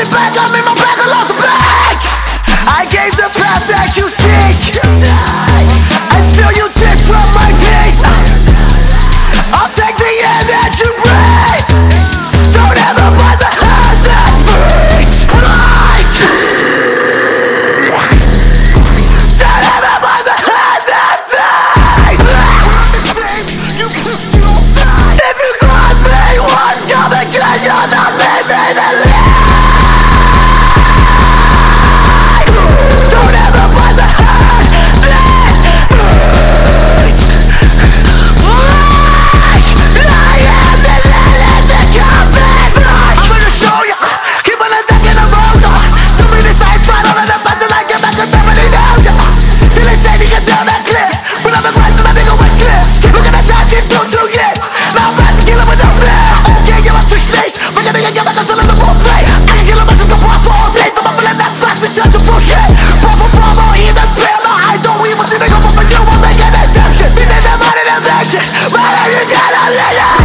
it back, I'm in my back, I lost a back. I gave the path that you seek, and still you disrupt my peace. I'll take the air that you breathe. Don't ever bite the hand that feeds. Don't ever bite the hand that feeds. If you cross me once, come again, you're not living a life. Don't ever bite the hand that feeds. I am the land that canvas. I'm gonna show ya. Keep on attacking the road. Too many sides, fight all of the buttons. I get back and nobody knows ya. Till they say they can tell that clear. But I'm a grind, so that nigga went clear. Look at the time, she's 2 years. Now I'm about to kill him with no fear. Okay, give us 6 days. But you nigga get back and tell him the wrong place. I can kill him, I just go boss for all days. So I'm feeling that fast, we turn to bullshit. Promo, either spare my eye. Don't even think they go for you. I'm making an exception. We did the money in action. But you gotta let it.